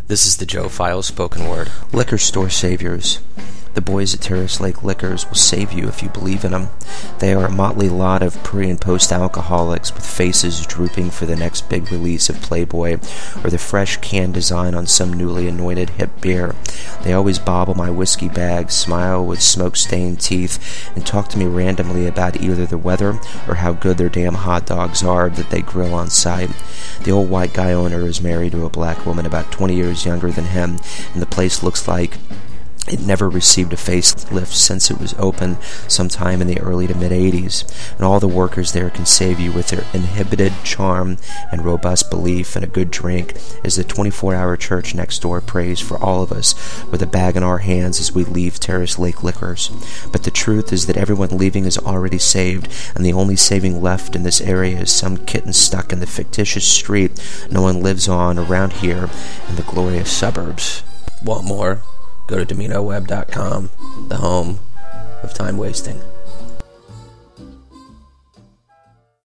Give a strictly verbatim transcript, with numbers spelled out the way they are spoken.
This is the Joe Files spoken word. Liquor store saviors. The boys at Terrace Lake Liquors will save you if you believe in them. They are a motley lot of pre- and post-alcoholics with faces drooping for the next big release of Playboy or the fresh can design on some newly anointed hip beer. They always bobble my whiskey bag, smile with smoke-stained teeth, and talk to me randomly about either the weather or how good their damn hot dogs are that they grill on site. The old white guy owner is married to a black woman about twenty years younger than him, and the place looks like it never received a facelift since it was open sometime in the early to mid-eighties, and all the workers there can save you with their inhibited charm and robust belief in a good drink as the twenty-four hour church next door prays for all of us with a bag in our hands as we leave Terrace Lake Liquors. But the truth is that everyone leaving is already saved, and the only saving left in this area is some kitten stuck in the fictitious street no one lives on around here in the glorious suburbs. Want more? Go to Domino Web dot com, the home of time wasting.